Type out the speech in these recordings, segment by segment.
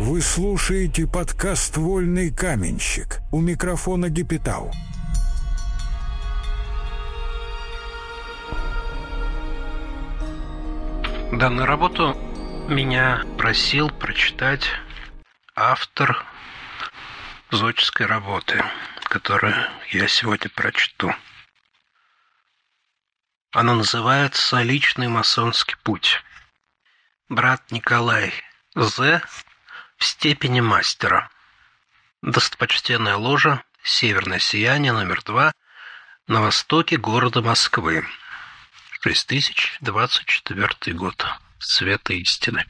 Вы слушаете подкаст «Вольный каменщик». У микрофона Гепетау. Данную работу меня просил прочитать автор зодческой работы, которую я сегодня прочту. Она называется «Личный масонский путь». Брат Николай З. в степени мастера. Достопочтенная ложа «Северное сияние», номер 2, на востоке города Москвы. 6024 год. Света истины.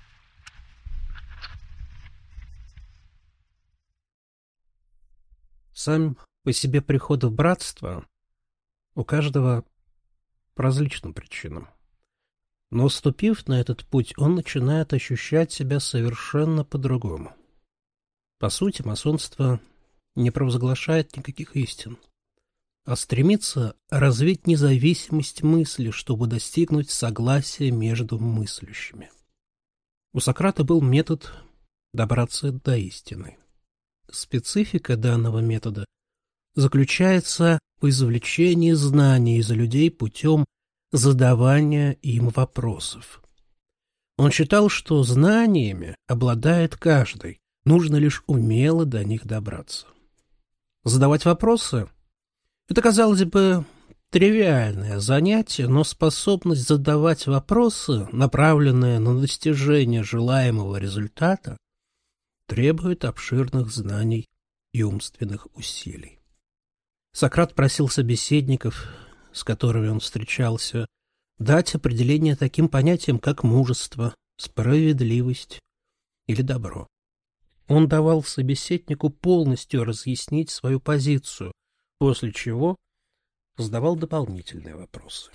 Сам по себе приход в братство у каждого по различным причинам. Но, вступив на этот путь, он начинает ощущать себя совершенно по-другому. По сути, масонство не провозглашает никаких истин, а стремится развить независимость мысли, чтобы достигнуть согласия между мыслящими. У Сократа был метод добраться до истины. Специфика данного метода заключается в извлечении знаний из людей путем задавания им вопросов. Он считал, что знаниями обладает каждый, нужно лишь умело до них добраться. Задавать вопросы — это, казалось бы, тривиальное занятие, но способность задавать вопросы, направленные на достижение желаемого результата, требует обширных знаний и умственных усилий. Сократ просил собеседников, с которыми он встречался, дать определение таким понятиям, как мужество, справедливость или добро. Он давал собеседнику полностью разъяснить свою позицию, после чего задавал дополнительные вопросы.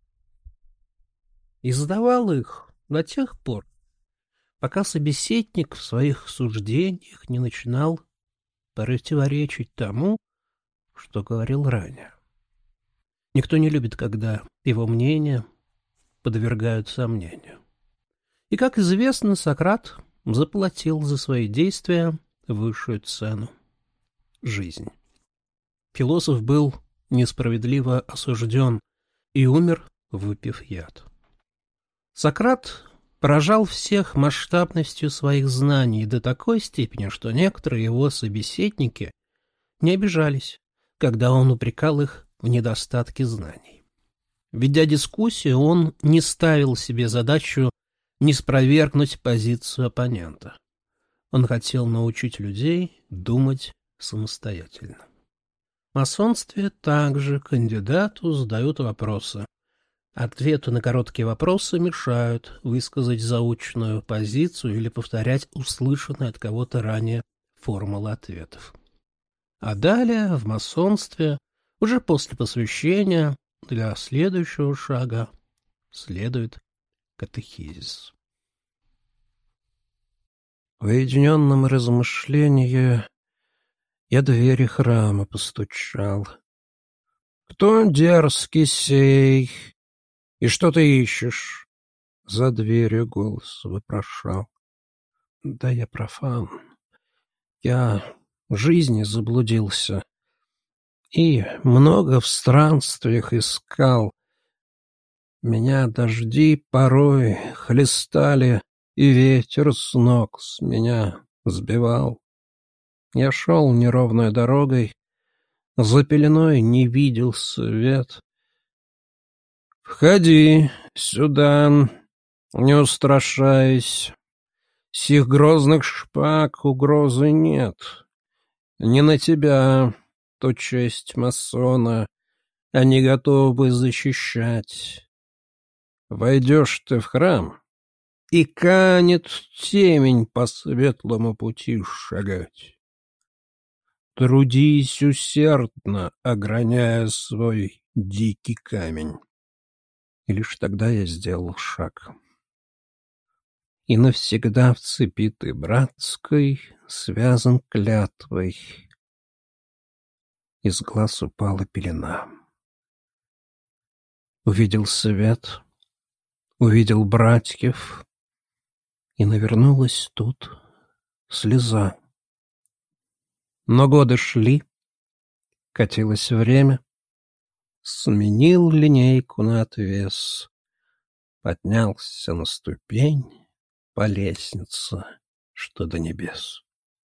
И задавал их до тех пор, пока собеседник в своих суждениях не начинал противоречить тому, что говорил ранее. Никто не любит, когда его мнение подвергают сомнению. И, как известно, Сократ заплатил за свои действия высшую цену — жизнь. Философ был несправедливо осужден и умер, выпив яд. Сократ поражал всех масштабностью своих знаний до такой степени, что некоторые его собеседники не обижались, когда он упрекал их в недостатке знаний. Ведя дискуссию, он не ставил себе задачу не спровергнуть позицию оппонента. Он хотел научить людей думать самостоятельно. В масонстве также кандидату задают вопросы. Ответы на короткие вопросы мешают высказать заученную позицию или повторять услышанные от кого-то ранее формулы ответов. А далее в масонстве, уже после посвящения, для следующего шага следует катехизис. В уединенном размышлении я двери храма постучал. «Кто дерзкий сей? И что ты ищешь?» За дверью голос вопрошал. «Да я профан. Я в жизни заблудился и много в странствиях искал. Меня дожди порой хлестали, и ветер с ног с меня сбивал. Я шел неровной дорогой, за пеленой не видел свет. Входи сюда, не устрашаясь, сих грозных шпаг угрозы нет. Не на тебя, то честь масона, они готовы защищать. Войдешь ты в храм, и канет темень по светлому пути шагать. Трудись усердно, ограняя свой дикий камень. И лишь тогда я сделал шаг. И навсегда в цепи ты братской связан клятвой. Из глаз упала пелена. Увидел свет, увидел братьев, и навернулась тут слеза. Но годы шли, катилось время, сменил линейку на отвес, поднялся на ступень по лестнице, что до небес.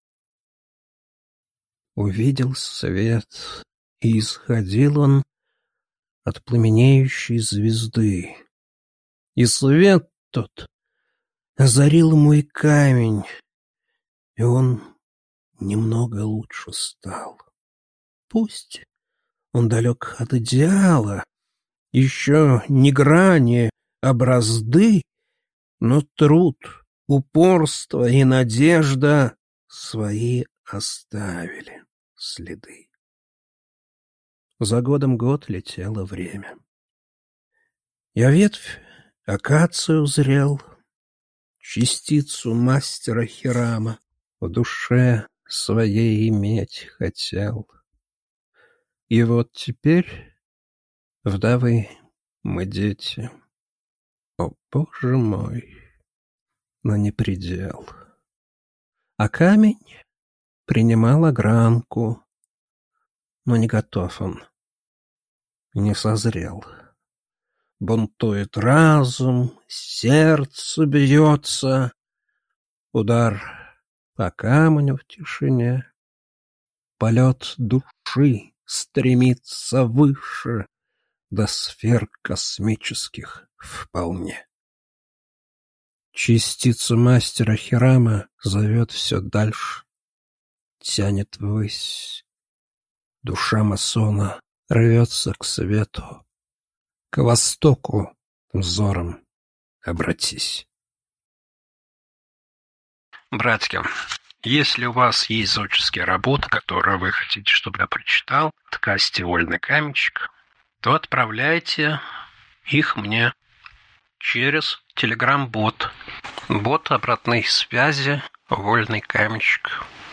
Увидел свет, и исходил он от пламенеющей звезды. И свет тот озарил мой камень, и он немного лучше стал. Пусть он далек от идеала, еще не грани, а бразды, но труд, упорство и надежда свои оставили следы. За годом год летело время. Я ветвь акацию узрел, частицу мастера Хирама в душе своей иметь хотел. И вот теперь, вдовы, мы дети. О, Боже мой, но не предел. А камень принимал огранку, но не готов он, не созрел. Бунтует разум, сердце бьется, удар по камню в тишине. Полет души стремится выше, до сфер космических вполне. Частицу мастера Хирама зовет все дальше, тянет ввысь. Душа масона рвется к свету, к востоку взором обратись. Братки, если у вас есть творческие работы, которые вы хотите, чтобы я прочитал в подкасте «Вольный каменщик», то отправляйте их мне через Telegram-бот. Бот обратной связи «Вольный каменщик».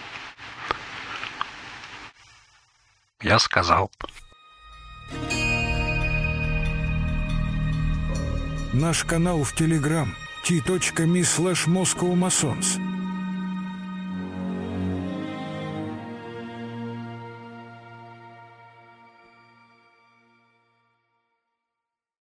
Я сказал. Наш канал в Telegram t.me/MoscowMasons.